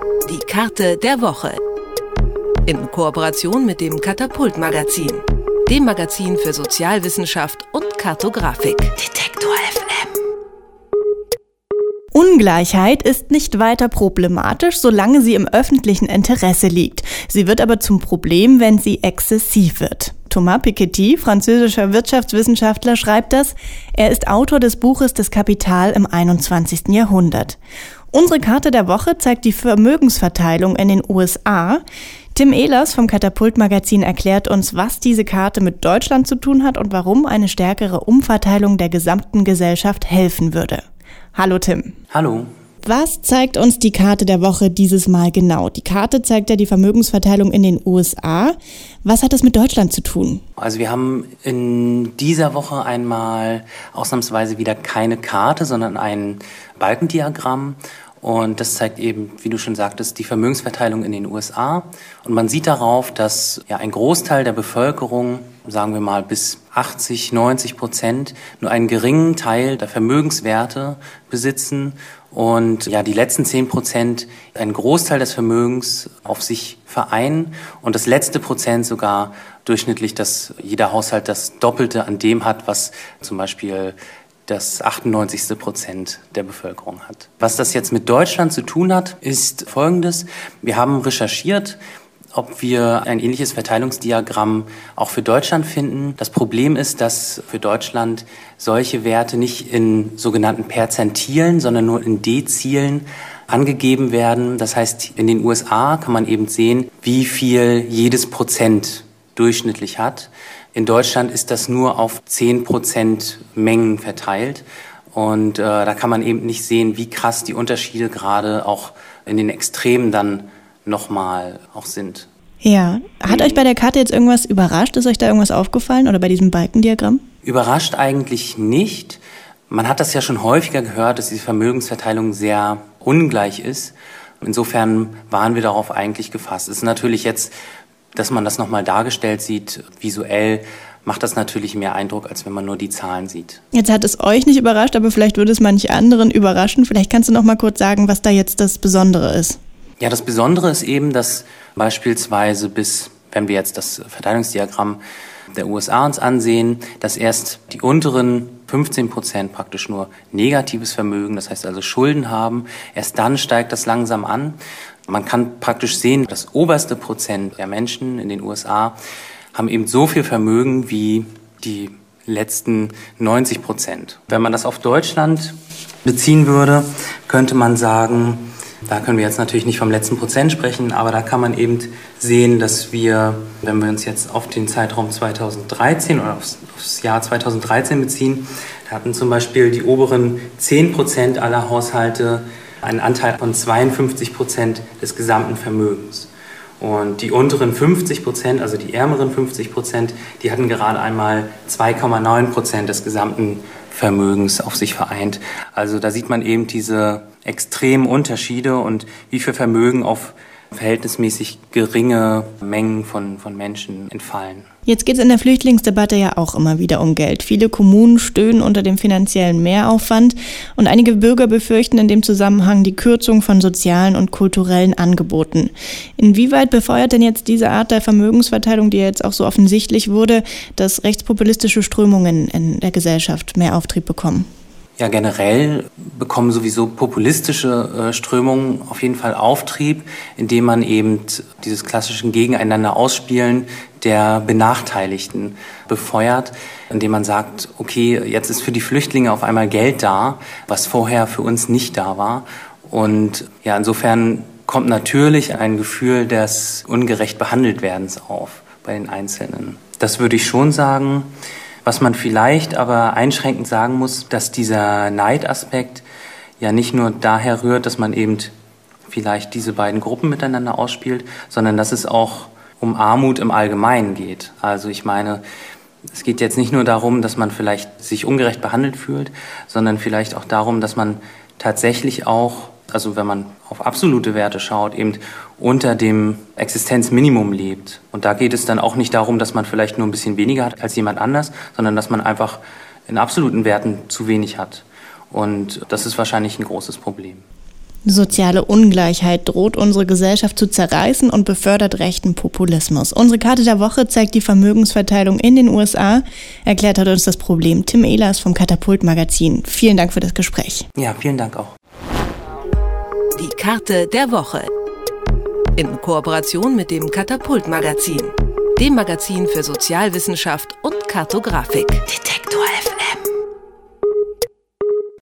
Die Karte der Woche. In Kooperation mit dem Katapult-Magazin, dem Magazin für Sozialwissenschaft und Kartografik. Detektor FM. Ungleichheit ist nicht weiter problematisch, solange sie im öffentlichen Interesse liegt. Sie wird aber zum Problem, wenn sie exzessiv wird. Thomas Piketty, französischer Wirtschaftswissenschaftler, schreibt das. Er ist Autor des Buches Das Kapital im 21. Jahrhundert. Unsere Karte der Woche zeigt die Vermögensverteilung in den USA. Tim Ehlers vom Katapult-Magazin erklärt uns, was diese Karte mit Deutschland zu tun hat und warum eine stärkere Umverteilung der gesamten Gesellschaft helfen würde. Hallo Tim. Hallo. Was zeigt uns die Karte der Woche dieses Mal genau? Die Karte zeigt ja die Vermögensverteilung in den USA. Was hat das mit Deutschland zu tun? Also wir haben in dieser Woche einmal ausnahmsweise wieder keine Karte, sondern ein Balkendiagramm. Und das zeigt eben, wie du schon sagtest, die Vermögensverteilung in den USA. Und man sieht darauf, dass ein Großteil der Bevölkerung, sagen wir mal bis 80-90%, nur einen geringen Teil der Vermögenswerte besitzen und die letzten 10% einen Großteil des Vermögens auf sich vereinen und das letzte Prozent sogar durchschnittlich, dass jeder Haushalt das Doppelte an dem hat, was zum Beispiel das 98. der Bevölkerung hat. Was das jetzt mit Deutschland zu tun hat, ist Folgendes. Wir haben recherchiert, ob wir ein ähnliches Verteilungsdiagramm auch für Deutschland finden. Das Problem ist, dass für Deutschland solche Werte nicht in sogenannten Perzentilen, sondern nur in Dezilen angegeben werden. Das heißt, in den USA kann man eben sehen, wie viel jedes Prozent durchschnittlich hat. In Deutschland ist das nur auf 10% Mengen verteilt. Und da kann man eben nicht sehen, wie krass die Unterschiede gerade auch in den Extremen dann nochmal auch sind. Ja. Hat euch bei der Karte jetzt irgendwas überrascht? Ist euch da irgendwas aufgefallen oder bei diesem Balkendiagramm? Überrascht eigentlich nicht. Man hat das ja schon häufiger gehört, dass die Vermögensverteilung sehr ungleich ist. Insofern waren wir darauf eigentlich gefasst. Es ist natürlich jetzt, dass man das nochmal dargestellt sieht, visuell, macht das natürlich mehr Eindruck, als wenn man nur die Zahlen sieht. Jetzt hat es euch nicht überrascht, aber vielleicht würde es manche anderen überraschen. Vielleicht kannst du noch mal kurz sagen, was da jetzt das Besondere ist. Ja, das Besondere ist eben, dass beispielsweise wenn wir jetzt das Verteilungsdiagramm der USA uns ansehen, dass erst die unteren 15% praktisch nur negatives Vermögen, das heißt also Schulden haben. Erst dann steigt das langsam an. Man kann praktisch sehen, das oberste Prozent der Menschen in den USA haben eben so viel Vermögen wie die letzten 90%. Wenn man das auf Deutschland beziehen würde, könnte man sagen, da können wir jetzt natürlich nicht vom letzten Prozent sprechen, aber da kann man eben sehen, dass wir, wenn wir uns jetzt auf den Zeitraum 2013 oder aufs Jahr 2013 beziehen, da hatten zum Beispiel die oberen 10% aller Haushalte einen Anteil von 52% des gesamten Vermögens. Und die unteren 50%, also die ärmeren 50%, die hatten gerade einmal 2,9% des gesamten Vermögens auf sich vereint. Also da sieht man eben diese extremen Unterschiede und wie viel Vermögen auf verhältnismäßig geringe Mengen von Menschen entfallen. Jetzt geht es in der Flüchtlingsdebatte ja auch immer wieder um Geld. Viele Kommunen stöhnen unter dem finanziellen Mehraufwand und einige Bürger befürchten in dem Zusammenhang die Kürzung von sozialen und kulturellen Angeboten. Inwieweit befeuert denn jetzt diese Art der Vermögensverteilung, die jetzt auch so offensichtlich wurde, dass rechtspopulistische Strömungen in der Gesellschaft mehr Auftrieb bekommen? Ja, generell bekommen sowieso populistische Strömungen auf jeden Fall Auftrieb, indem man eben dieses klassische Gegeneinander ausspielen der Benachteiligten befeuert, indem man sagt, okay, jetzt ist für die Flüchtlinge auf einmal Geld da, was vorher für uns nicht da war. Und ja, insofern kommt natürlich ein Gefühl des ungerecht behandelt Werdens auf bei den Einzelnen. Das würde ich schon sagen. Was man vielleicht aber einschränkend sagen muss, dass dieser Neidaspekt ja nicht nur daher rührt, dass man eben vielleicht diese beiden Gruppen miteinander ausspielt, sondern dass es auch um Armut im Allgemeinen geht. Also ich meine, es geht jetzt nicht nur darum, dass man vielleicht sich ungerecht behandelt fühlt, sondern vielleicht auch darum, dass man tatsächlich auch, also wenn man auf absolute Werte schaut, eben unter dem Existenzminimum lebt. Und da geht es dann auch nicht darum, dass man vielleicht nur ein bisschen weniger hat als jemand anders, sondern dass man einfach in absoluten Werten zu wenig hat. Und das ist wahrscheinlich ein großes Problem. Soziale Ungleichheit droht unsere Gesellschaft zu zerreißen und befördert rechten Populismus. Unsere Karte der Woche zeigt die Vermögensverteilung in den USA. Erklärt hat uns das Problem Tim Ehlers vom Katapult-Magazin. Vielen Dank für das Gespräch. Ja, vielen Dank auch. Die Karte der Woche. In Kooperation mit dem Katapult-Magazin, dem Magazin für Sozialwissenschaft und Kartografik. Detektor FM.